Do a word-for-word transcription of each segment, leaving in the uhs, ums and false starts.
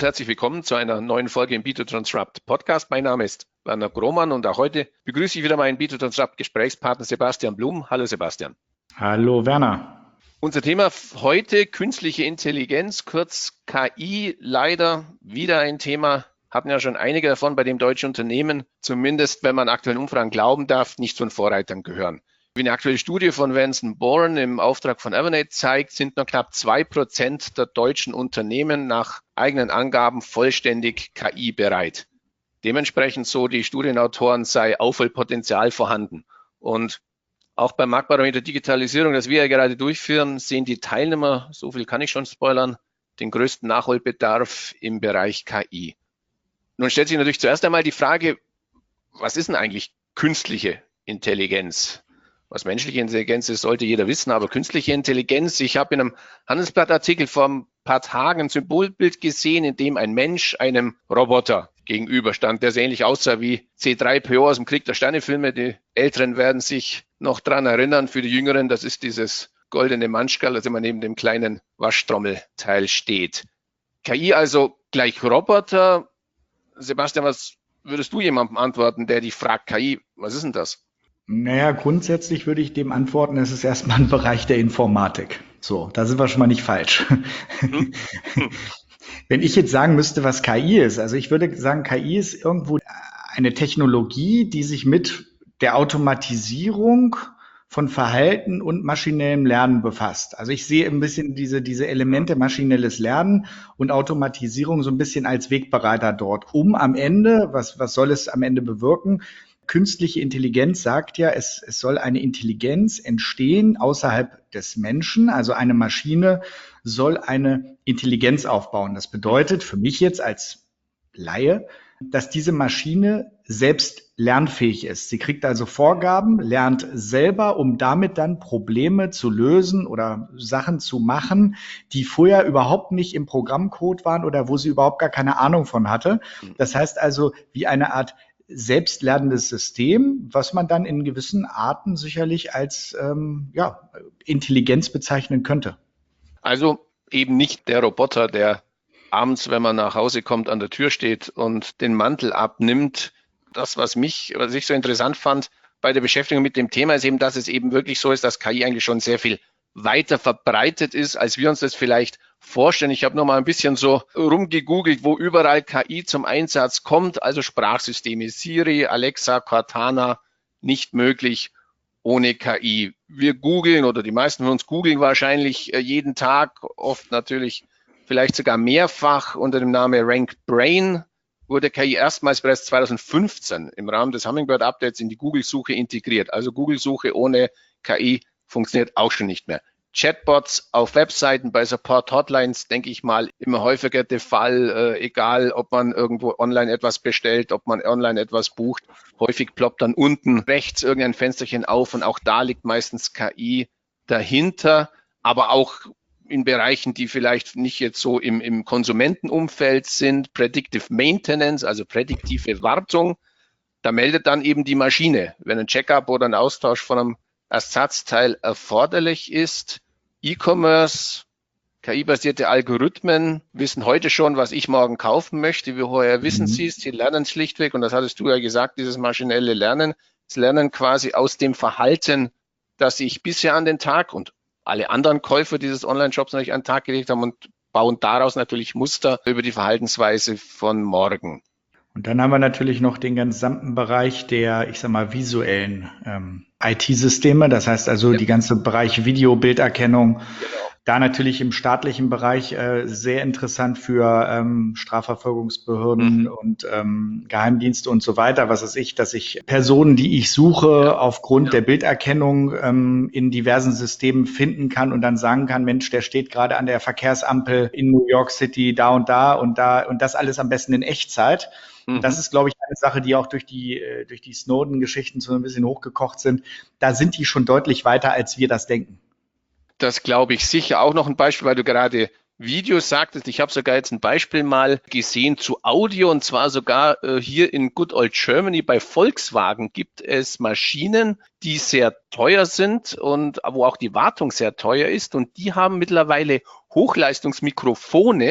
herzlich willkommen zu einer neuen Folge im B zwei Transrupt Podcast. Mein Name ist Werner Grohmann und auch heute begrüße ich wieder meinen B zwei Transrupt Gesprächspartner Sebastian Blum. Hallo Sebastian. Hallo Werner. Unser Thema heute künstliche Intelligenz, kurz K I, leider wieder ein Thema. Hatten ja schon einige davon, bei dem deutsche Unternehmen, zumindest wenn man aktuellen Umfragen glauben darf, nicht zu den Vorreitern gehören. Wie eine aktuelle Studie von Vanson Bourne im Auftrag von Evernet zeigt, sind nur knapp zwei Prozent der deutschen Unternehmen nach eigenen Angaben vollständig K I bereit. Dementsprechend, so die Studienautoren, sei Aufholpotenzial vorhanden. Und auch beim Marktbarometer Digitalisierung, das wir ja gerade durchführen, sehen die Teilnehmer, so viel kann ich schon spoilern, den größten Nachholbedarf im Bereich K I. Nun stellt sich natürlich zuerst einmal die Frage, was ist denn eigentlich künstliche Intelligenz? Was menschliche Intelligenz ist, sollte jeder wissen, aber künstliche Intelligenz, ich habe in einem Handelsblattartikel vor ein paar Tagen ein Symbolbild gesehen, in dem ein Mensch einem Roboter gegenüberstand, der so ähnlich aussah wie C drei P O aus dem Krieg der Sterne-Filme. Die Älteren werden sich noch dran erinnern, für die Jüngeren, das ist dieses goldene Manschgal, das immer neben dem kleinen Waschtrommelteil steht. K I also gleich Roboter. Sebastian, was würdest du jemandem antworten, der dich fragt, K I, was ist denn das? Naja, grundsätzlich würde ich dem antworten, es ist erstmal ein Bereich der Informatik. So, da sind wir schon mal nicht falsch. Hm? Hm. Wenn ich jetzt sagen müsste, was K I ist, also ich würde sagen, K I ist irgendwo eine Technologie, die sich mit der Automatisierung von Verhalten und maschinellem Lernen befasst. Also ich sehe ein bisschen diese, diese Elemente maschinelles Lernen und Automatisierung so ein bisschen als Wegbereiter dort, um am Ende, was, was soll es am Ende bewirken? Künstliche Intelligenz sagt ja, es, es soll eine Intelligenz entstehen außerhalb des Menschen. Also eine Maschine soll eine Intelligenz aufbauen. Das bedeutet für mich jetzt als Laie, dass diese Maschine selbst lernfähig ist. Sie kriegt also Vorgaben, lernt selber, um damit dann Probleme zu lösen oder Sachen zu machen, die vorher überhaupt nicht im Programmcode waren oder wo sie überhaupt gar keine Ahnung von hatte. Das heißt also, wie eine Art selbstlernendes System, was man dann in gewissen Arten sicherlich als ähm, ja, Intelligenz bezeichnen könnte. Also eben nicht der Roboter, der abends, wenn man nach Hause kommt, an der Tür steht und den Mantel abnimmt. Das, was mich, was ich so interessant fand bei der Beschäftigung mit dem Thema, ist eben, dass es eben wirklich so ist, dass K I eigentlich schon sehr viel weiter verbreitet ist, als wir uns das vielleicht vorstellen. Ich habe noch mal ein bisschen so rumgegoogelt, wo überall K I zum Einsatz kommt. Also Sprachsysteme, Siri, Alexa, Cortana, nicht möglich ohne K I. Wir googeln oder die meisten von uns googeln wahrscheinlich jeden Tag, oft natürlich vielleicht sogar mehrfach unter dem Namen RankBrain. Wurde K I erstmals bereits zweitausendfünfzehn im Rahmen des Hummingbird-Updates in die Google-Suche integriert. Also Google-Suche ohne K I funktioniert auch schon nicht mehr. Chatbots auf Webseiten, bei Support-Hotlines, denke ich mal, immer häufiger der Fall, äh, egal ob man irgendwo online etwas bestellt, ob man online etwas bucht. Häufig ploppt dann unten rechts irgendein Fensterchen auf und auch da liegt meistens K I dahinter, aber auch in Bereichen, die vielleicht nicht jetzt so im, im Konsumentenumfeld sind, Predictive Maintenance, also prädiktive Wartung, da meldet dann eben die Maschine, wenn ein Checkup oder ein Austausch von einem Ersatzteil erforderlich ist. E-Commerce, K I-basierte Algorithmen wissen heute schon, was ich morgen kaufen möchte. Woher wissen mhm. sie es? Sie lernen schlichtweg, und das hattest du ja gesagt, dieses maschinelle Lernen, das Lernen quasi aus dem Verhalten, das ich bisher an den Tag und alle anderen Käufer dieses Online-Shops natürlich an den Tag gelegt haben und bauen daraus natürlich Muster über die Verhaltensweise von morgen. Und dann haben wir natürlich noch den gesamten Bereich der, ich sag mal, visuellen ähm, I T-Systeme. Das heißt also ja. die ganze Bereich Video, Bilderkennung. Genau. Da natürlich im staatlichen Bereich äh, sehr interessant für ähm, Strafverfolgungsbehörden mhm. und ähm, Geheimdienste und so weiter. Was weiß ich, dass ich Personen, die ich suche, ja. aufgrund ja. der Bilderkennung ähm, in diversen Systemen finden kann und dann sagen kann, Mensch, der steht gerade an der Verkehrsampel in New York City da und da und da und das alles am besten in Echtzeit. Mhm. Das ist, glaube ich, eine Sache, die auch durch die äh, durch die Snowden-Geschichten so ein bisschen hochgekocht sind. Da sind die schon deutlich weiter, als wir das denken. Das glaube ich sicher. Auch noch ein Beispiel, weil du gerade Videos sagtest. Ich habe sogar jetzt ein Beispiel mal gesehen zu Audio, und zwar sogar äh, hier in Good Old Germany bei Volkswagen gibt es Maschinen, die sehr teuer sind und wo auch die Wartung sehr teuer ist, und die haben mittlerweile Hochleistungsmikrofone,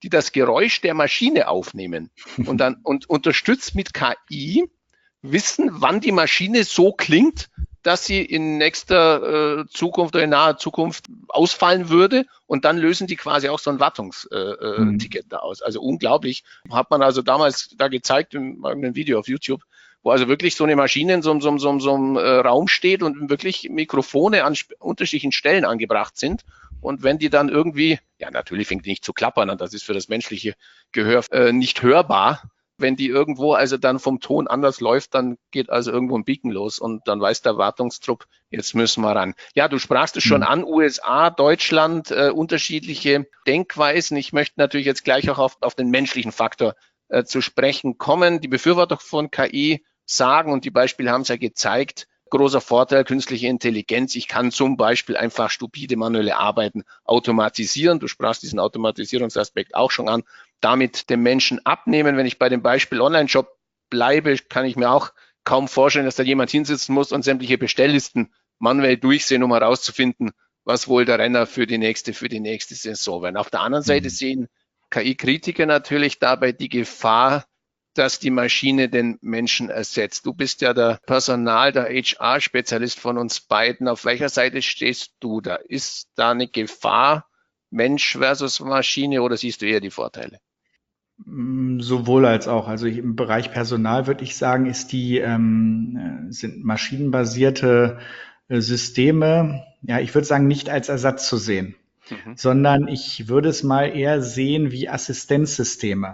die das Geräusch der Maschine aufnehmen und dann und unterstützt mit K I wissen, wann die Maschine so klingt, dass sie in nächster äh, Zukunft oder in naher Zukunft ausfallen würde, und dann lösen die quasi auch so ein Wartungsticket äh, Mhm. da aus. Also unglaublich. Hat man also damals da gezeigt in irgendeinem Video auf YouTube, wo also wirklich so eine Maschine in so, so, so, so einem äh, Raum steht und wirklich Mikrofone an sp- unterschiedlichen Stellen angebracht sind. Und wenn die dann irgendwie, ja natürlich fängt die nicht zu klappern an, das ist für das menschliche Gehör äh, nicht hörbar. Wenn die irgendwo also dann vom Ton anders läuft, dann geht also irgendwo ein Beacon los und dann weiß der Wartungstrupp, jetzt müssen wir ran. Ja, du sprachst es schon Mhm. an, U S A, Deutschland, äh, unterschiedliche Denkweisen. Ich möchte natürlich jetzt gleich auch auf, auf den menschlichen Faktor äh, zu sprechen kommen. Die Befürworter von K I sagen, und die Beispiele haben es ja gezeigt, großer Vorteil, künstliche Intelligenz. Ich kann zum Beispiel einfach stupide manuelle Arbeiten automatisieren. Du sprachst diesen Automatisierungsaspekt auch schon an. Damit dem Menschen abnehmen. Wenn ich bei dem Beispiel Online-Shop bleibe, kann ich mir auch kaum vorstellen, dass da jemand hinsitzen muss und sämtliche Bestelllisten manuell durchsehen, um herauszufinden, was wohl der Renner für die nächste, für die nächste Saison wäre. Auf der anderen Seite Mhm. sehen K I-Kritiker natürlich dabei die Gefahr, dass die Maschine den Menschen ersetzt. Du bist ja der Personal, der H R-Spezialist von uns beiden. Auf welcher Seite stehst du da? Ist da eine Gefahr, Mensch versus Maschine, oder siehst du eher die Vorteile? Mm, Sowohl als auch. Also ich- im Bereich Personal würde ich sagen, ist die, ähm, äh, sind maschinenbasierte äh, Systeme, ja, ich würde sagen, nicht als Ersatz zu sehen, Mhm. sondern ich würde es mal eher sehen wie Assistenzsysteme.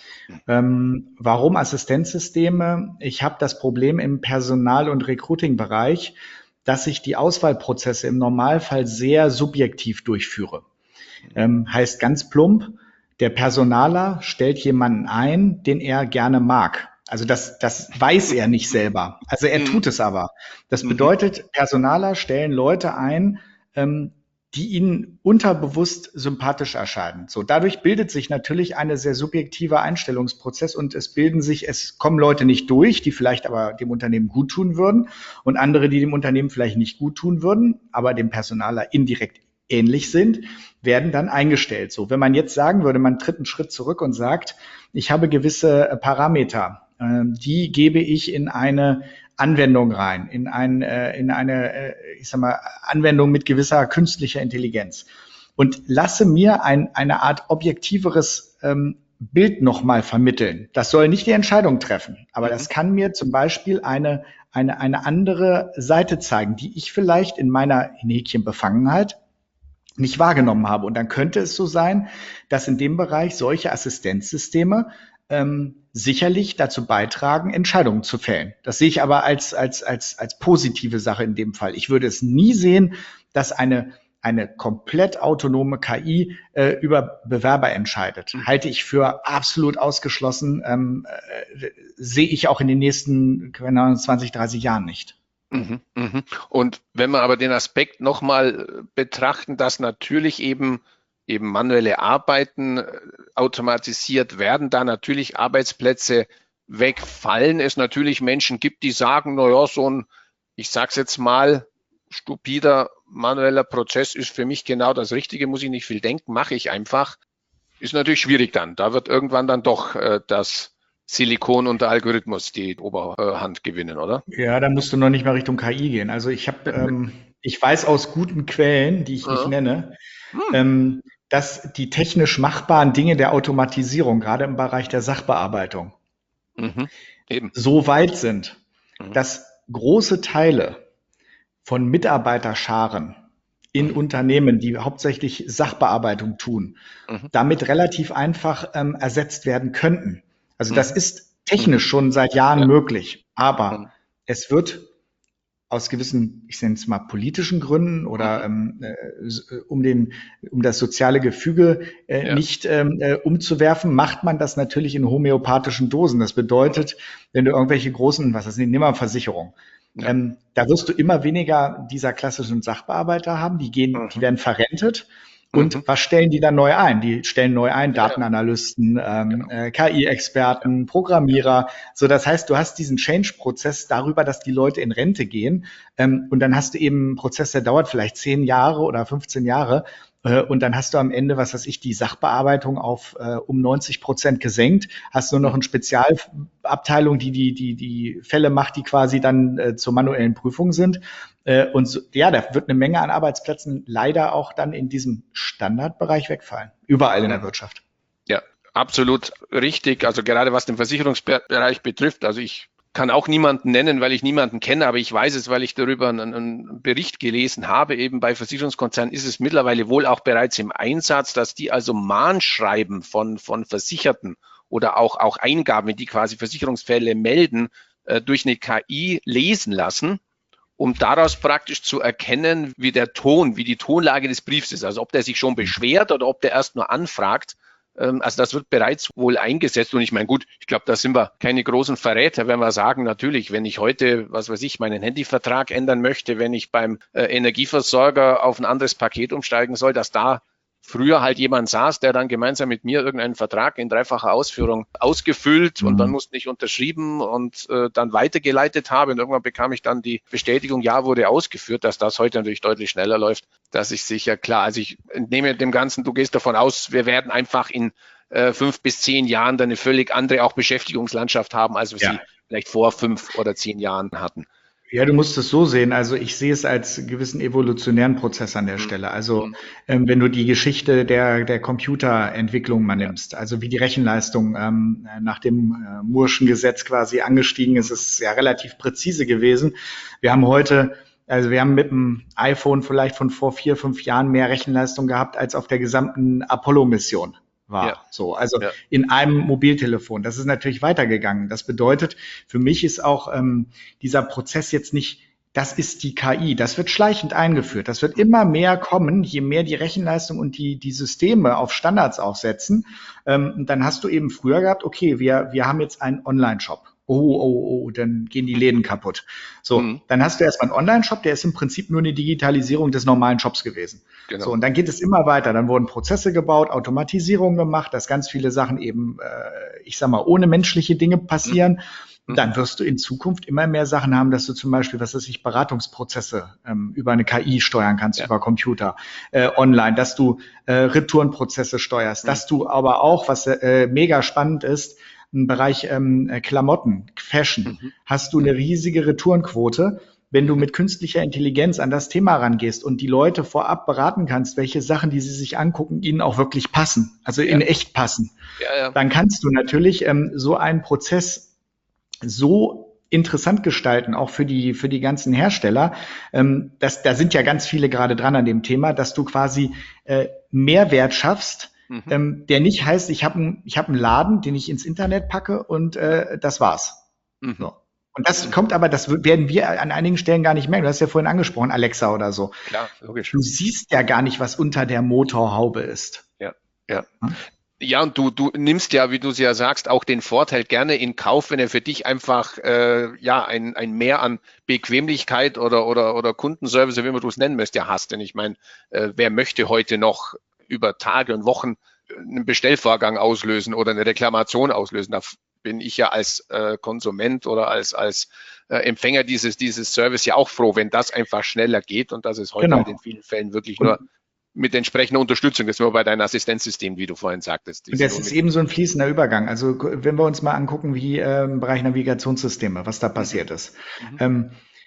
Ähm, warum Assistenzsysteme? Ich habe das Problem im Personal- und Recruiting-Bereich, dass ich die Auswahlprozesse im Normalfall sehr subjektiv durchführe. Ähm, heißt ganz plump, der Personaler stellt jemanden ein, den er gerne mag. Also das, das weiß er nicht selber. Also er Mhm. tut es aber. Das Mhm. bedeutet, Personaler stellen Leute ein, ähm, die ihnen unterbewusst sympathisch erscheinen. So, dadurch bildet sich natürlich eine sehr subjektive Einstellungsprozess und es bilden sich, es kommen Leute nicht durch, die vielleicht aber dem Unternehmen gut tun würden und andere, die dem Unternehmen vielleicht nicht gut tun würden, aber dem Personaler indirekt ähnlich sind, werden dann eingestellt. So, wenn man jetzt sagen würde, man tritt einen Schritt zurück und sagt, ich habe gewisse äh, Parameter, äh, die gebe ich in eine Anwendung rein, in, ein, äh, in eine, äh, ich sag mal, Anwendung mit gewisser künstlicher Intelligenz und lasse mir ein, eine Art objektiveres ähm, Bild nochmal vermitteln. Das soll nicht die Entscheidung treffen, aber Mhm. das kann mir zum Beispiel eine, eine, eine andere Seite zeigen, die ich vielleicht in meiner in Häkchen Befangenheit nicht wahrgenommen habe. Und dann könnte es so sein, dass in dem Bereich solche Assistenzsysteme ähm, sicherlich dazu beitragen, Entscheidungen zu fällen. Das sehe ich aber als, als, als, als positive Sache in dem Fall. Ich würde es nie sehen, dass eine, eine komplett autonome K I äh, über Bewerber entscheidet. Mhm. Halte ich für absolut ausgeschlossen, ähm, äh, sehe ich auch in den nächsten keine Ahnung, zwanzig, dreißig Jahren nicht. Mhm. Mhm. Und wenn wir aber den Aspekt nochmal betrachten, dass natürlich eben eben manuelle Arbeiten äh, automatisiert werden, da natürlich Arbeitsplätze wegfallen, es natürlich Menschen gibt, die sagen, na ja, so ein, ich sag's jetzt mal, stupider manueller Prozess ist für mich genau das Richtige, muss ich nicht viel denken, mache ich einfach. Ist natürlich schwierig dann. Da wird irgendwann dann doch äh, das Silikon und der Algorithmus die Oberhand gewinnen, oder? Ja, da musst du noch nicht mal Richtung K I gehen. Also ich habe, ähm, ich weiß aus guten Quellen, die ich nicht Ja. nenne, Hm. ähm, dass die technisch machbaren Dinge der Automatisierung, gerade im Bereich der Sachbearbeitung, Mhm. Eben. so weit sind, Mhm. dass große Teile von Mitarbeiterscharen in Mhm. Unternehmen, die hauptsächlich Sachbearbeitung tun, Mhm. damit relativ einfach ähm, ersetzt werden könnten. Also das Mhm. ist Mhm. technisch schon seit Jahren Ja. möglich, aber Mhm. es wird aus gewissen, ich nenne es mal politischen Gründen oder Mhm. ähm, äh, um den, um das soziale Gefüge äh, Ja. nicht ähm, äh, umzuwerfen, macht man das natürlich in homöopathischen Dosen. Das Mhm. bedeutet, wenn du irgendwelche großen, was ist das, nimm mal Versicherung, Ja. ähm, da wirst du immer weniger dieser klassischen Sachbearbeiter haben, die gehen, die Mhm. werden verrentet. Und Mhm. was stellen die dann neu ein? Die stellen neu ein Ja, ja, Datenanalysten, ähm, genau. äh, K Ja. I-Experten, Ja. Programmierer. So, das heißt, du hast diesen Change-Prozess darüber, dass die Leute in Rente gehen. Ähm, und dann hast du eben einen Prozess, der dauert vielleicht zehn Jahre oder fünfzehn Jahre. Äh, und dann hast du am Ende, was weiß ich, die Sachbearbeitung auf äh, um neunzig Prozent gesenkt, hast nur noch eine Spezialabteilung, die die die die Fälle macht, die quasi dann äh, zur manuellen Prüfung sind. Äh, und so, ja, da wird eine Menge an Arbeitsplätzen leider auch dann in diesem Standardbereich wegfallen, überall in der Wirtschaft. Ja, absolut richtig. Also gerade was den Versicherungsbereich betrifft, also ich kann auch niemanden nennen, weil ich niemanden kenne, aber ich weiß es, weil ich darüber einen, einen Bericht gelesen habe. Eben bei Versicherungskonzernen ist es mittlerweile wohl auch bereits im Einsatz, dass die also Mahnschreiben von, von Versicherten oder auch, auch Eingaben, die quasi Versicherungsfälle melden, äh, durch eine K I lesen lassen, um daraus praktisch zu erkennen, wie der Ton, wie die Tonlage des Briefs ist. Also ob der sich schon beschwert oder ob der erst nur anfragt. Also das wird bereits wohl eingesetzt und ich meine, gut, ich glaube, da sind wir keine großen Verräter, wenn wir sagen, natürlich, wenn ich heute, was weiß ich, meinen Handyvertrag ändern möchte, wenn ich beim äh, Energieversorger auf ein anderes Paket umsteigen soll, dass da früher halt jemand saß, der dann gemeinsam mit mir irgendeinen Vertrag in dreifacher Ausführung ausgefüllt mhm. und dann musste ich unterschrieben und äh, dann weitergeleitet habe und irgendwann bekam ich dann die Bestätigung, ja, wurde ausgeführt, dass das heute natürlich deutlich schneller läuft. Das ist sicher klar. Also ich entnehme dem Ganzen, du gehst davon aus, wir werden einfach in äh, fünf bis zehn Jahren dann eine völlig andere auch Beschäftigungslandschaft haben, als wir ja. sie vielleicht vor fünf oder zehn Jahren hatten. Ja, du musst es so sehen. Also ich sehe es als gewissen evolutionären Prozess an der Stelle. Also ähm, wenn du die Geschichte der der Computerentwicklung mal nimmst, also wie die Rechenleistung ähm, nach dem äh, Moore'schen Gesetz quasi angestiegen ist, ist ja relativ präzise gewesen. Wir haben heute, also wir haben mit dem iPhone vielleicht von vor vier, fünf Jahren mehr Rechenleistung gehabt als auf der gesamten Apollo-Mission. War. Ja. So, also ja. in einem Mobiltelefon. Das ist natürlich weitergegangen. Das bedeutet, für mich ist auch ähm, dieser Prozess jetzt nicht, das ist die K I. Das wird schleichend eingeführt. Das wird immer mehr kommen, je mehr die Rechenleistung und die die Systeme auf Standards aufsetzen. Ähm, dann hast du eben früher gehabt, okay, wir wir haben jetzt einen Online-Shop. Oh, oh, oh, dann gehen die Läden kaputt. So, mhm. dann hast du erstmal einen Online-Shop, der ist im Prinzip nur eine Digitalisierung des normalen Shops gewesen. Genau. So, und dann geht es immer weiter. Dann wurden Prozesse gebaut, Automatisierung gemacht, dass ganz viele Sachen eben, äh, ich sag mal, ohne menschliche Dinge passieren. Mhm. Dann wirst du in Zukunft immer mehr Sachen haben, dass du zum Beispiel, was weiß ich, Beratungsprozesse ähm, über eine K I steuern kannst, ja. über Computer, äh, online, dass du äh, Retourenprozesse steuerst, mhm. dass du aber auch, was äh, mega spannend ist, im Bereich ähm, Klamotten, Fashion, mhm. hast du eine riesige Retourenquote. Wenn du mit künstlicher Intelligenz an das Thema rangehst und die Leute vorab beraten kannst, welche Sachen, die sie sich angucken, ihnen auch wirklich passen, also ja. in echt passen, ja, ja. dann kannst du natürlich ähm, so einen Prozess so interessant gestalten, auch für die für die ganzen Hersteller. Ähm, das, da sind ja ganz viele gerade dran an dem Thema, dass du quasi äh, Mehrwert schaffst, Mhm. Ähm, der nicht heißt, ich habe einen ich hab einen Laden, den ich ins Internet packe und äh, das war's. Mhm. So. Und das kommt aber, das werden wir an einigen Stellen gar nicht merken. Du hast ja vorhin angesprochen, Alexa oder so. Klar, logisch. Du siehst ja gar nicht, was unter der Motorhaube ist. Ja, ja. Hm? Ja, und du, du nimmst ja, wie du es ja sagst, auch den Vorteil gerne in Kauf, wenn er für dich einfach äh, ja ein, ein Mehr an Bequemlichkeit oder oder oder Kundenservice, wie man du es nennen möchtest, ja hast. Denn ich meine, äh, wer möchte heute noch über Tage und Wochen einen Bestellvorgang auslösen oder eine Reklamation auslösen? Da bin ich ja als äh, Konsument oder als als äh, Empfänger dieses dieses Service ja auch froh, wenn das einfach schneller geht und das ist heute genau. halt in vielen Fällen wirklich und nur mit entsprechender Unterstützung. Das ist nur bei deinem Assistenzsystem, wie du vorhin sagtest. Und das ist eben so ein fließender Übergang. Also wenn wir uns mal angucken, wie äh, im Bereich Navigationssysteme, was da passiert mhm. ist. Mhm. Ähm,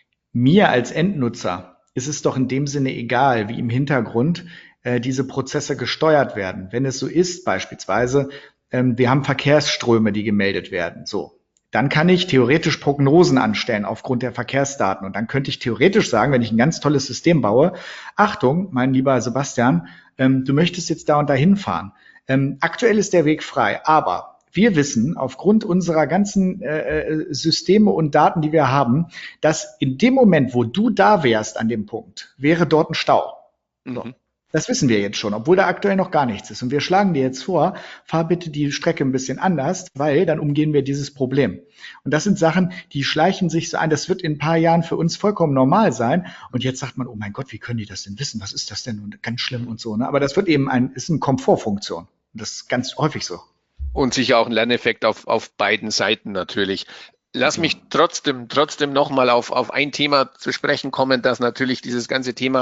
mir als Endnutzer ist es doch in dem Sinne egal, wie im Hintergrund äh, diese Prozesse gesteuert werden. Wenn es so ist, beispielsweise, ähm, wir haben Verkehrsströme, die gemeldet werden. So. Dann kann ich theoretisch Prognosen anstellen aufgrund der Verkehrsdaten. Und dann könnte ich theoretisch sagen, wenn ich ein ganz tolles System baue, Achtung, mein lieber Sebastian, ähm, du möchtest jetzt da und dahin fahren. Ähm, aktuell ist der Weg frei, aber wir wissen aufgrund unserer ganzen äh, Systeme und Daten, die wir haben, dass in dem Moment, wo du da wärst an dem Punkt, wäre dort ein Stau. So. Mhm. Das wissen wir jetzt schon, obwohl da aktuell noch gar nichts ist. Und wir schlagen dir jetzt vor, fahr bitte die Strecke ein bisschen anders, weil dann umgehen wir dieses Problem. Und das sind Sachen, die schleichen sich so ein. Das wird in ein paar Jahren für uns vollkommen normal sein. Und jetzt sagt man, oh mein Gott, wie können die das denn wissen? Was ist das denn? Und ganz schlimm und so. Ne? Aber das wird eben ein, ist eine Komfortfunktion. Und das ist ganz häufig so. Und sicher auch ein Lerneffekt auf, auf beiden Seiten natürlich. Lass mich trotzdem, trotzdem nochmal auf, auf ein Thema zu sprechen kommen, dass natürlich dieses ganze Thema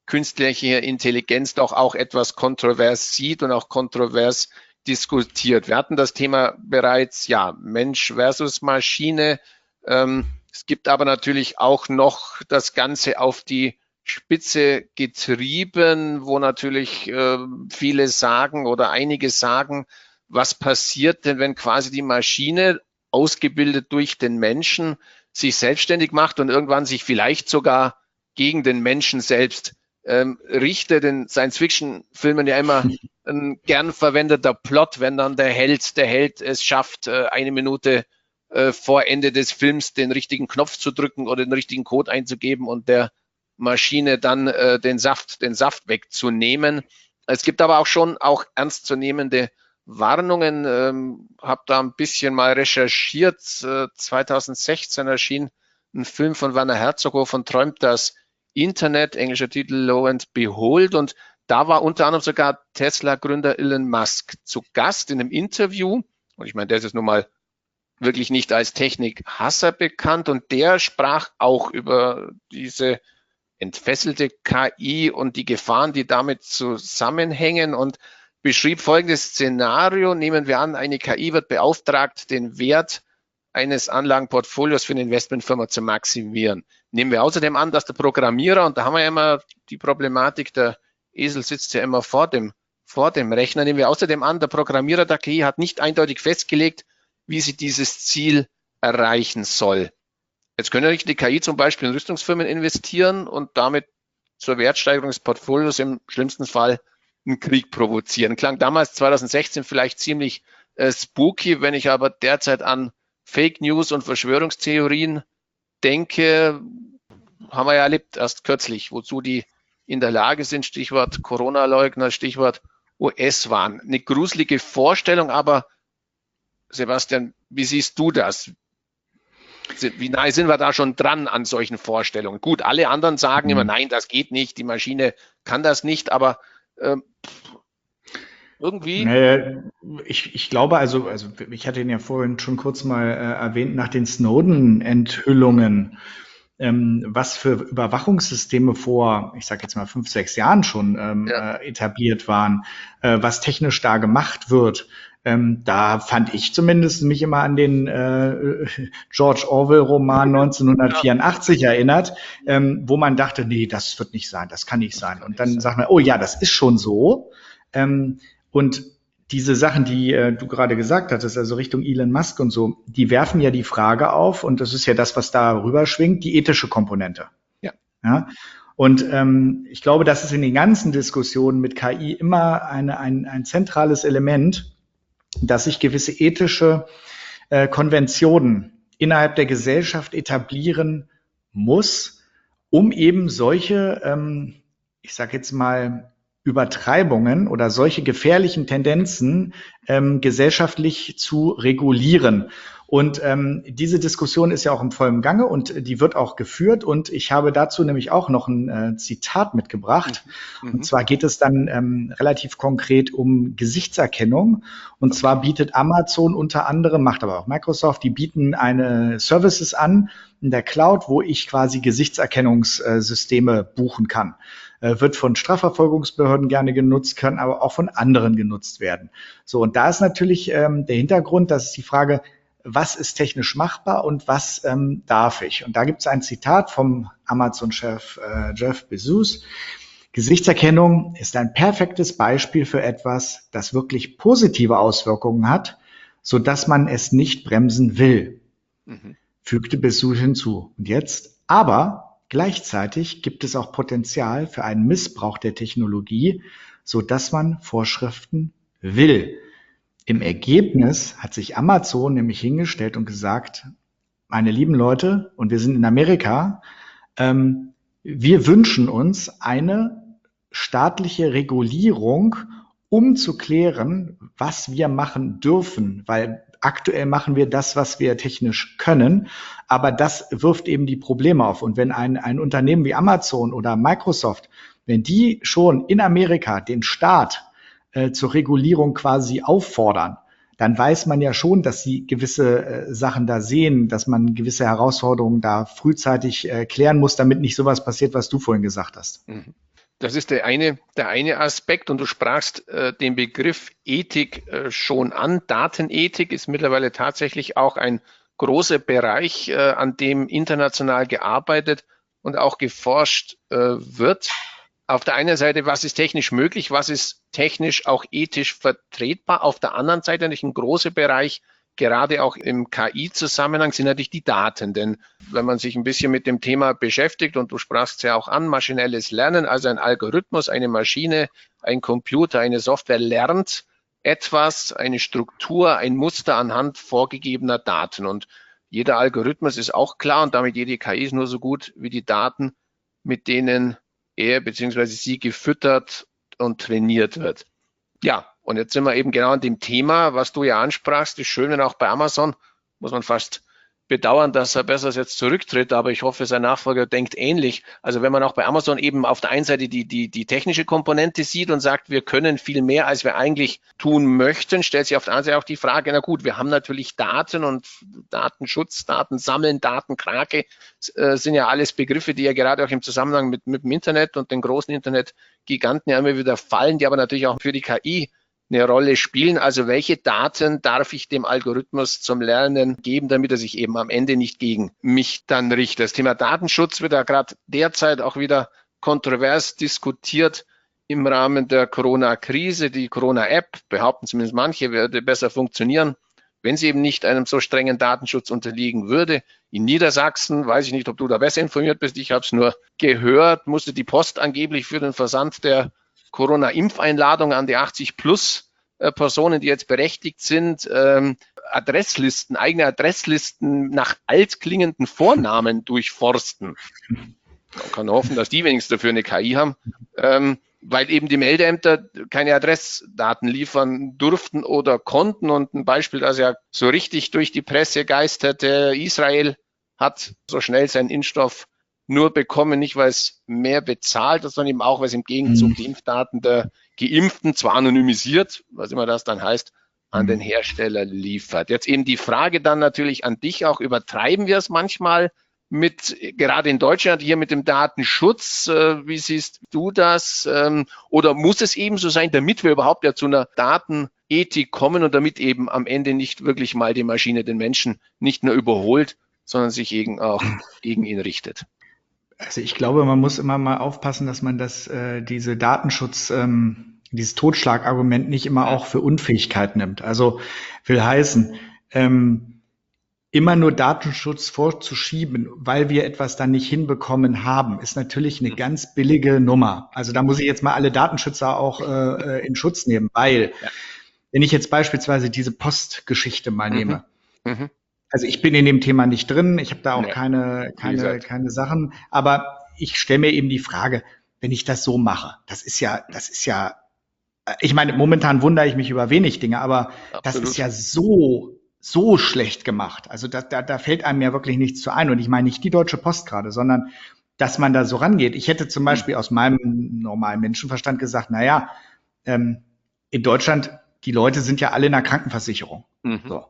künstliche Intelligenz doch auch etwas kontrovers sieht und auch kontrovers diskutiert. Wir hatten das Thema bereits, ja, Mensch versus Maschine. Ähm, es gibt aber natürlich auch noch das Ganze auf die Spitze getrieben, wo natürlich äh, viele sagen oder einige sagen, was passiert denn, wenn quasi die Maschine, ausgebildet durch den Menschen, sich selbstständig macht und irgendwann sich vielleicht sogar gegen den Menschen selbst ähm, richtet. In Science-Fiction-Filmen ja immer ein gern verwendeter Plot, wenn dann der Held, der Held es schafft, äh, eine Minute äh, vor Ende des Films den richtigen Knopf zu drücken oder den richtigen Code einzugeben und der Maschine dann äh, den Saft, den Saft wegzunehmen. Es gibt aber auch schon auch ernstzunehmende Warnungen. Ähm, habe da ein bisschen mal recherchiert. Äh, zweitausendsechzehn erschien ein Film von Werner Herzog, wovon träumt das Internet, englischer Titel Lo and Behold. Und da war unter anderem sogar Tesla-Gründer Elon Musk zu Gast in einem Interview. Und ich meine, der ist jetzt nun mal wirklich nicht als Technikhasser bekannt. Und der sprach auch über diese entfesselte K I und die Gefahren, die damit zusammenhängen, und beschrieb folgendes Szenario. Nehmen wir an, eine K I wird beauftragt, den Wert eines Anlagenportfolios für eine Investmentfirma zu maximieren. Nehmen wir außerdem an, dass der Programmierer, und da haben wir ja immer die Problematik, der Esel sitzt ja immer vor dem, vor dem Rechner, nehmen wir außerdem an, der Programmierer der K I hat nicht eindeutig festgelegt, wie sie dieses Ziel erreichen soll. Jetzt können die K I zum Beispiel in Rüstungsfirmen investieren und damit zur Wertsteigerung des Portfolios im schlimmsten Fall einen Krieg provozieren. Klang damals zweitausendsechzehn vielleicht ziemlich äh, spooky. Wenn ich aber derzeit an Fake News und Verschwörungstheorien denke, haben wir ja erlebt, erst kürzlich, wozu die in der Lage sind, Stichwort Corona-Leugner, Stichwort U S-Wahn. Eine gruselige Vorstellung, aber Sebastian, wie siehst du das? Wie nahe sind wir da schon dran an solchen Vorstellungen? Gut, alle anderen sagen immer, nein, das geht nicht, die Maschine kann das nicht, aber äh, irgendwie. Naja, ich, ich glaube, also, also ich hatte ihn ja vorhin schon kurz mal äh, erwähnt, nach den Snowden-Enthüllungen, ähm, was für Überwachungssysteme vor, ich sage jetzt mal fünf, sechs Jahren schon ähm, ja. äh, etabliert waren, äh, was technisch da gemacht wird. Ähm, da fand ich zumindest mich immer an den äh, George Orwell-Roman neunzehnhundertvierundachtzig ja. erinnert, ähm, wo man dachte, nee, das wird nicht sein, das kann nicht sein. Und dann sagt man, oh ja, das ist schon so. Ähm, und diese Sachen, die äh, du gerade gesagt hattest, also Richtung Elon Musk und so, die werfen ja die Frage auf, und das ist ja das, was da rüberschwingt, die ethische Komponente. Ja. Ja? Und ähm, ich glaube, das ist in den ganzen Diskussionen mit K I immer eine, ein, ein zentrales Element, dass sich gewisse ethische äh, Konventionen innerhalb der Gesellschaft etablieren muss, um eben solche, ähm, ich sage jetzt mal, Übertreibungen oder solche gefährlichen Tendenzen ähm, gesellschaftlich zu regulieren. Und ähm, diese Diskussion ist ja auch im vollen Gange und die wird auch geführt. Und ich habe dazu nämlich auch noch ein äh, Zitat mitgebracht. Mhm. Und zwar geht es dann ähm, relativ konkret um Gesichtserkennung. Und okay. zwar bietet Amazon unter anderem, macht aber auch Microsoft, die bieten eine Services an in der Cloud, wo ich quasi Gesichtserkennungssysteme buchen kann. Äh, wird von Strafverfolgungsbehörden gerne genutzt, kann aber auch von anderen genutzt werden. So, und da ist natürlich ähm, der Hintergrund, das ist die Frage, was ist technisch machbar und was ähm, darf ich? Und da gibt es ein Zitat vom Amazon-Chef äh, Jeff Bezos. Gesichtserkennung ist ein perfektes Beispiel für etwas, das wirklich positive Auswirkungen hat, sodass man es nicht bremsen will, mhm. fügte Bezos hinzu. Und jetzt, aber gleichzeitig gibt es auch Potenzial für einen Missbrauch der Technologie, sodass man Vorschriften will. Im Ergebnis hat sich Amazon nämlich hingestellt und gesagt, meine lieben Leute, und wir sind in Amerika, ähm, wir wünschen uns eine staatliche Regulierung, um zu klären, was wir machen dürfen, weil aktuell machen wir das, was wir technisch können, aber das wirft eben die Probleme auf. Und wenn ein, ein Unternehmen wie Amazon oder Microsoft, wenn die schon in Amerika den Staat äh, zur Regulierung quasi auffordern, dann weiß man ja schon, dass sie gewisse äh, Sachen da sehen, dass man gewisse Herausforderungen da frühzeitig äh, klären muss, damit nicht sowas passiert, was du vorhin gesagt hast. Das ist der eine, der eine Aspekt, und du sprachst äh, den Begriff Ethik äh, schon an. Datenethik ist mittlerweile tatsächlich auch ein großer Bereich, äh, an dem international gearbeitet und auch geforscht äh, wird. Auf der einen Seite, was ist technisch möglich, was ist technisch auch ethisch vertretbar. Auf der anderen Seite natürlich ein großer Bereich, gerade auch im K I-Zusammenhang, sind natürlich die Daten. Denn wenn man sich ein bisschen mit dem Thema beschäftigt, und du sprachst es ja auch an, maschinelles Lernen, also ein Algorithmus, eine Maschine, ein Computer, eine Software lernt etwas, eine Struktur, ein Muster anhand vorgegebener Daten. Und jeder Algorithmus ist auch klar, und damit jede K I ist nur so gut wie die Daten, mit denen er bzw. sie gefüttert und trainiert wird. Ja, und jetzt sind wir eben genau an dem Thema, was du ja ansprachst. Das Schöne auch bei Amazon, muss man fast bedauern, dass er besser jetzt zurücktritt, aber ich hoffe, sein Nachfolger denkt ähnlich. Also wenn man auch bei Amazon eben auf der einen Seite die, die, die technische Komponente sieht und sagt, wir können viel mehr, als wir eigentlich tun möchten, stellt sich auf der anderen Seite auch die Frage, na gut, wir haben natürlich Daten und Datenschutz, Daten sammeln, Datenkrake, äh, sind ja alles Begriffe, die ja gerade auch im Zusammenhang mit, mit dem Internet und den großen Internetgiganten ja immer wieder fallen, die aber natürlich auch für die K I eine Rolle spielen. Also welche Daten darf ich dem Algorithmus zum Lernen geben, damit er sich eben am Ende nicht gegen mich dann richtet. Das Thema Datenschutz wird ja gerade derzeit auch wieder kontrovers diskutiert im Rahmen der Corona-Krise. Die Corona-App, behaupten zumindest manche, würde besser funktionieren, wenn sie eben nicht einem so strengen Datenschutz unterliegen würde. In Niedersachsen, weiß ich nicht, ob du da besser informiert bist, ich habe es nur gehört, musste die Post angeblich für den Versand der Corona-Impfeinladung an die achtzig plus äh, Personen, die jetzt berechtigt sind, ähm, Adresslisten, eigene Adresslisten nach altklingenden Vornamen durchforsten. Man kann hoffen, dass die wenigstens dafür eine K I haben, ähm, weil eben die Meldeämter keine Adressdaten liefern durften oder konnten. Und ein Beispiel, das ja so richtig durch die Presse geisterte: Israel hat so schnell seinen Impfstoff nur bekommen, nicht weil es mehr bezahlt hat, sondern eben auch, weil es im Gegenzug die Impfdaten der Geimpften, zwar anonymisiert, was immer das dann heißt, an den Hersteller liefert. Jetzt eben die Frage dann natürlich an dich auch, übertreiben wir es manchmal mit, gerade in Deutschland hier mit dem Datenschutz, äh, wie siehst du das? Ähm, oder muss es eben so sein, damit wir überhaupt ja zu einer Datenethik kommen und damit eben am Ende nicht wirklich mal die Maschine den Menschen nicht nur überholt, sondern sich eben auch gegen ihn richtet? Also ich glaube, man muss immer mal aufpassen, dass man das, äh, diese Datenschutz, ähm, dieses Totschlagargument nicht immer auch für Unfähigkeit nimmt. Also will heißen, ähm, immer nur Datenschutz vorzuschieben, weil wir etwas dann nicht hinbekommen haben, ist natürlich eine ganz billige Nummer. Also da muss ich jetzt mal alle Datenschützer auch äh, in Schutz nehmen, weil ja. wenn ich jetzt beispielsweise diese Postgeschichte mal nehme, mhm. Mhm. Also ich bin in dem Thema nicht drin, ich habe da auch ja. keine keine keine Sachen, aber ich stelle mir eben die Frage, wenn ich das so mache, das ist ja, das ist ja, ich meine, momentan wundere ich mich über wenig Dinge, aber Absolut. das ist ja so so schlecht gemacht. Also da, da da fällt einem ja wirklich nichts zu ein, und ich meine nicht die Deutsche Post gerade, sondern dass man da so rangeht. Ich hätte zum Beispiel aus meinem normalen Menschenverstand gesagt, na ja, ähm, in Deutschland, die Leute sind ja alle in der Krankenversicherung. Mhm. So.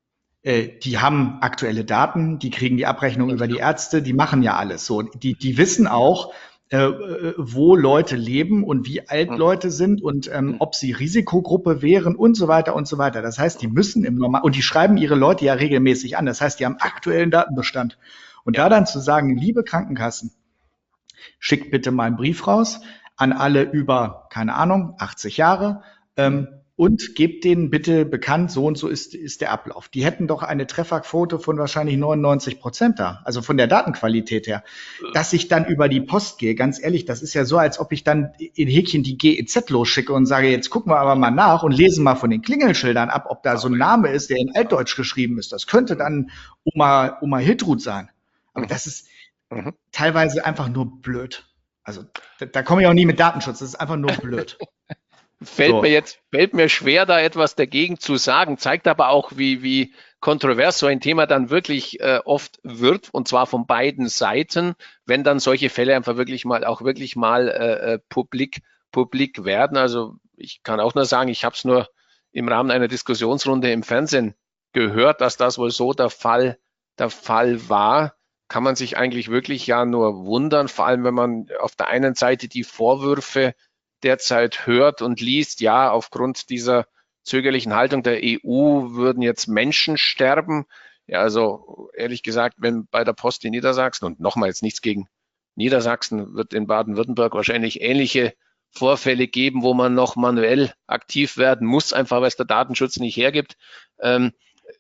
Die haben aktuelle Daten, die kriegen die Abrechnung über die Ärzte, die machen ja alles so. Die, die wissen auch, äh, wo Leute leben und wie alt Leute sind und ähm, ob sie Risikogruppe wären und so weiter und so weiter. Das heißt, die müssen im Normal, und die schreiben ihre Leute ja regelmäßig an. Das heißt, die haben aktuellen Datenbestand. Und da dann zu sagen, liebe Krankenkassen, schickt bitte mal einen Brief raus an alle über, keine Ahnung, achtzig Jahre, ähm, und gebt denen bitte bekannt, so und so ist, ist der Ablauf. Die hätten doch eine Trefferquote von wahrscheinlich neunundneunzig Prozent da, also von der Datenqualität her. Dass ich dann über die Post gehe, ganz ehrlich, das ist ja so, als ob ich dann in Häkchen die G E Z losschicke und sage, jetzt gucken wir aber mal nach und lesen mal von den Klingelschildern ab, ob da so ein Name ist, der in Altdeutsch geschrieben ist. Das könnte dann Oma, Oma Hiltrud sein. Aber das ist mhm. teilweise einfach nur blöd. Also da, da komme ich auch nie mit Datenschutz, das ist einfach nur blöd. Fällt so. mir jetzt, fällt mir schwer, da etwas dagegen zu sagen, zeigt aber auch, wie, wie kontrovers so ein Thema dann wirklich äh, oft wird, und zwar von beiden Seiten, wenn dann solche Fälle einfach wirklich mal, auch wirklich mal äh, publik, publik werden. Also ich kann auch nur sagen, ich habe es nur im Rahmen einer Diskussionsrunde im Fernsehen gehört, dass das wohl so der Fall, der Fall war. kann man sich eigentlich wirklich ja nur wundern, vor allem wenn man auf der einen Seite die Vorwürfe derzeit hört und liest, ja, aufgrund dieser zögerlichen Haltung der E U würden jetzt Menschen sterben. Ja, also ehrlich gesagt, wenn bei der Post in Niedersachsen, und nochmal jetzt nichts gegen Niedersachsen, wird in Baden-Württemberg wahrscheinlich ähnliche Vorfälle geben, wo man noch manuell aktiv werden muss, einfach weil es der Datenschutz nicht hergibt. Ähm,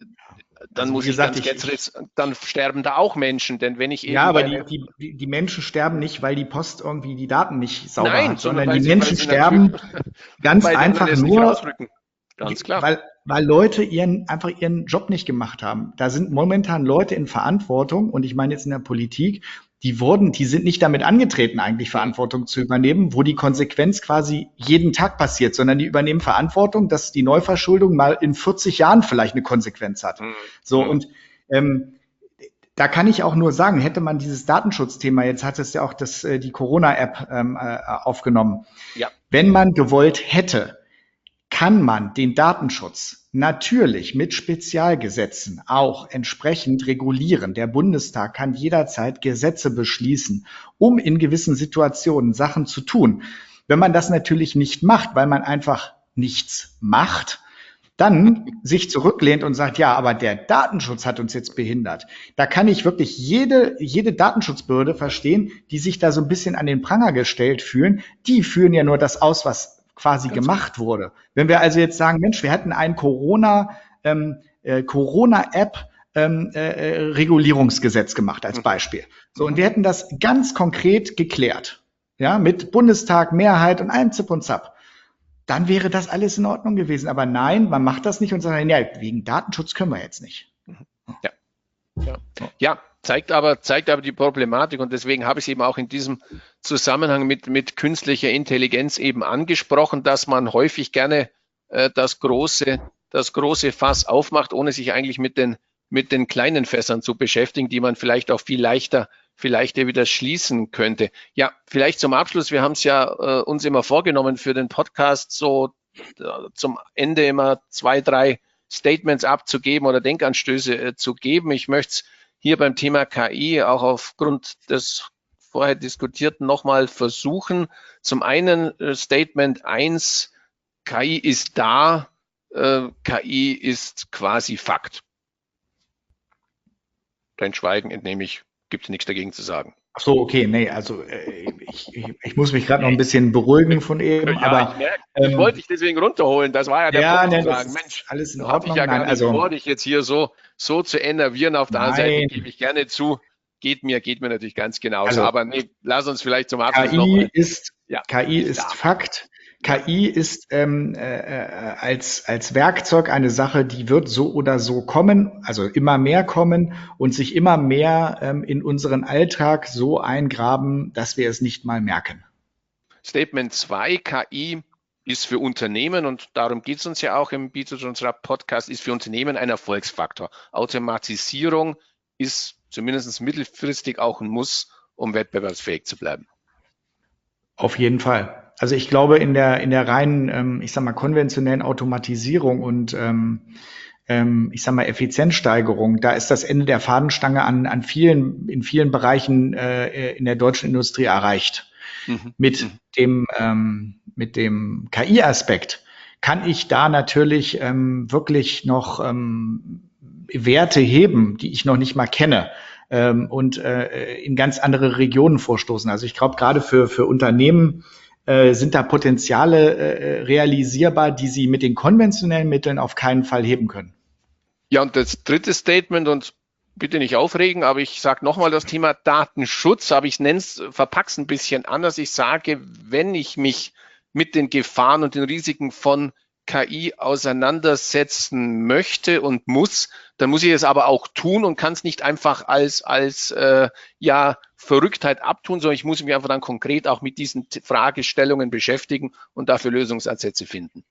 dann also, muss gesagt, ich ganz ich, dann sterben da auch Menschen, denn wenn ich eben... Ja, aber die, die, die Menschen sterben nicht, weil die Post irgendwie die Daten nicht sauber Nein, hat, sondern die sie, Menschen sterben ganz einfach nur, ganz klar. Weil, weil Leute ihren, einfach ihren Job nicht gemacht haben. Da sind momentan Leute in Verantwortung, und ich meine jetzt in der Politik, die wurden, die sind nicht damit angetreten, eigentlich Verantwortung zu übernehmen, wo die Konsequenz quasi jeden Tag passiert, sondern die übernehmen Verantwortung, dass die Neuverschuldung mal in vierzig Jahren vielleicht eine Konsequenz hat. Mhm. So, und ähm, da kann ich auch nur sagen, hätte man dieses Datenschutzthema, jetzt hat es ja auch das, äh, die Corona-App ähm, äh, aufgenommen, ja. Wenn man gewollt hätte, kann man den Datenschutz natürlich mit Spezialgesetzen auch entsprechend regulieren. Der Bundestag kann jederzeit Gesetze beschließen, um in gewissen Situationen Sachen zu tun. Wenn man das natürlich nicht macht, weil man einfach nichts macht, dann sich zurücklehnt und sagt, ja, aber der Datenschutz hat uns jetzt behindert. Da kann ich wirklich jede, jede Datenschutzbehörde verstehen, die sich da so ein bisschen an den Pranger gestellt fühlen. Die führen ja nur das aus, was quasi Ganz gemacht gut. wurde. Wenn wir also jetzt sagen, Mensch, wir hätten ein Corona, ähm, äh, Corona-App ähm, äh, Regulierungsgesetz gemacht als Beispiel. So, und wir hätten das ganz konkret geklärt, ja, mit Bundestag, Mehrheit und allem Zip und Zap. Dann wäre das alles in Ordnung gewesen. Aber nein, man macht das nicht und sagt, ja, wegen Datenschutz können wir jetzt nicht. Ja, ja. ja. Zeigt aber, zeigt aber die Problematik, und deswegen habe ich es eben auch in diesem Zusammenhang mit, mit künstlicher Intelligenz eben angesprochen, dass man häufig gerne äh, das große, das große Fass aufmacht, ohne sich eigentlich mit den, mit den kleinen Fässern zu beschäftigen, die man vielleicht auch viel leichter, viel leichter wieder schließen könnte. Ja, vielleicht zum Abschluss. Wir haben es ja äh, uns immer vorgenommen für den Podcast, so äh, zum Ende immer zwei, drei Statements abzugeben oder Denkanstöße äh, zu geben. Ich möchte es hier beim Thema K I auch aufgrund des vorher Diskutierten nochmal versuchen. Zum einen äh, Statement eins, K I ist da, äh, K I ist quasi Fakt. Dein Schweigen entnehme ich, gibt es nichts dagegen zu sagen. Ach so, okay, nee, also äh, ich, ich, ich muss mich gerade noch ein bisschen beruhigen von eben, ja, aber ich, merke, ähm, ich wollte dich deswegen runterholen, das war ja der ja, Punkt, nee, zu sagen, Mensch, alles in habe ich ja gar nicht also, vor, dich jetzt hier so, so zu enervieren. Auf der anderen Seite gebe ich gerne zu, geht mir, geht mir natürlich ganz genauso, also, aber nee, lass uns vielleicht zum Abschluss K I noch ist, ja, K I ist da. Fakt. K I ist ähm, äh, als, als Werkzeug eine Sache, die wird so oder so kommen, also immer mehr kommen und sich immer mehr ähm, in unseren Alltag so eingraben, dass wir es nicht mal merken. Statement zwei, K I ist für Unternehmen, und darum geht es uns ja auch im B zwei G unserer Podcast, ist für Unternehmen ein Erfolgsfaktor. Automatisierung ist zumindest mittelfristig auch ein Muss, um wettbewerbsfähig zu bleiben. Auf jeden Fall. Also ich glaube, in der in der reinen, ähm, ich sag mal, konventionellen Automatisierung und ähm, ähm, ich sag mal Effizienzsteigerung, da ist das Ende der Fahnenstange an an vielen in vielen Bereichen äh, in der deutschen Industrie erreicht. Mhm. Mit mhm. dem ähm, mit dem K I-Aspekt kann ich da natürlich ähm, wirklich noch ähm, Werte heben, die ich noch nicht mal kenne. Ähm, und äh, in ganz andere Regionen vorstoßen. Also ich glaube, gerade für für Unternehmen äh, sind da Potenziale äh, realisierbar, die sie mit den konventionellen Mitteln auf keinen Fall heben können. Ja, und das dritte Statement, und bitte nicht aufregen, aber ich sage nochmal das Thema Datenschutz, aber ich nenne es, verpack's ein bisschen anders. Ich sage, wenn ich mich mit den Gefahren und den Risiken von K I auseinandersetzen möchte und muss, dann muss ich es aber auch tun und kann es nicht einfach als, als äh, ja, Verrücktheit abtun, sondern ich muss mich einfach dann konkret auch mit diesen Fragestellungen beschäftigen und dafür Lösungsansätze finden.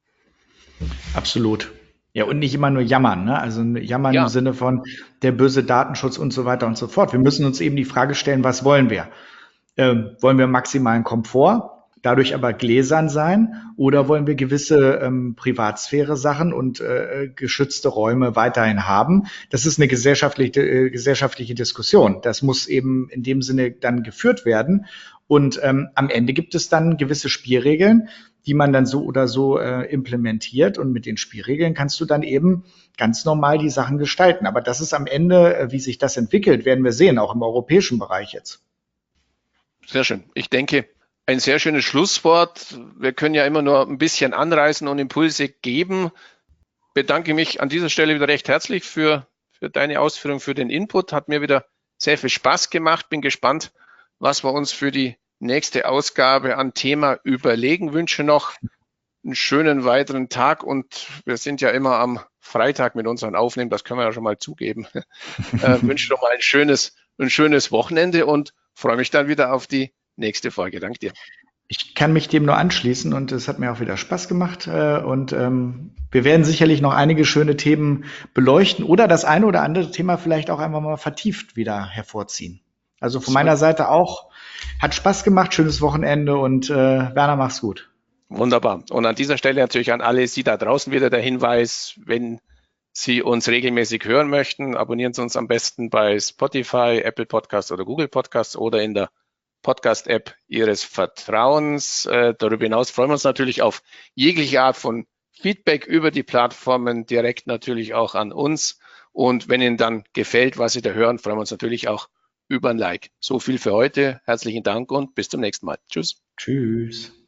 Absolut. Ja, und nicht immer nur jammern, ne? Also jammern ja. Im Sinne von der böse Datenschutz und so weiter und so fort. Wir müssen uns eben die Frage stellen, was wollen wir? Ähm, wollen wir maximalen Komfort? dadurch aber gläsern sein? Oder wollen wir gewisse ähm, Privatsphäre-Sachen und äh, geschützte Räume weiterhin haben? Das ist eine gesellschaftliche, äh, gesellschaftliche Diskussion. Das muss eben in dem Sinne dann geführt werden. Und ähm, am Ende gibt es dann gewisse Spielregeln, die man dann so oder so äh, implementiert. Und mit den Spielregeln kannst du dann eben ganz normal die Sachen gestalten. Aber das ist am Ende, äh, wie sich das entwickelt, werden wir sehen, auch im europäischen Bereich jetzt. Sehr schön. Ich denke, ein sehr schönes Schlusswort. Wir können ja immer nur ein bisschen anreißen und Impulse geben. Ich bedanke mich an dieser Stelle wieder recht herzlich für, für deine Ausführung, für den Input. Hat mir wieder sehr viel Spaß gemacht. Bin gespannt, was wir uns für die nächste Ausgabe an Thema überlegen. Wünsche noch einen schönen weiteren Tag und wir sind ja immer am Freitag mit unseren Aufnehmen, das können wir ja schon mal zugeben. äh, wünsche noch mal ein schönes, ein schönes Wochenende und freue mich dann wieder auf die nächste Folge. Danke dir. Ich kann mich dem nur anschließen und es hat mir auch wieder Spaß gemacht. Äh, und ähm, wir werden sicherlich noch einige schöne Themen beleuchten oder das eine oder andere Thema vielleicht auch einfach mal vertieft wieder hervorziehen. Also von meiner Seite auch, hat Spaß gemacht, schönes Wochenende und äh, Werner, mach's gut. Wunderbar. Und an dieser Stelle natürlich an alle Sie da draußen wieder der Hinweis, wenn Sie uns regelmäßig hören möchten, abonnieren Sie uns am besten bei Spotify, Apple Podcasts oder Google Podcasts oder in der Podcast-App Ihres Vertrauens. Äh, darüber hinaus freuen wir uns natürlich auf jegliche Art von Feedback über die Plattformen, direkt natürlich auch an uns. Und wenn Ihnen dann gefällt, was Sie da hören, freuen wir uns natürlich auch über ein Like. So viel für heute. Herzlichen Dank und bis zum nächsten Mal. Tschüss. Tschüss.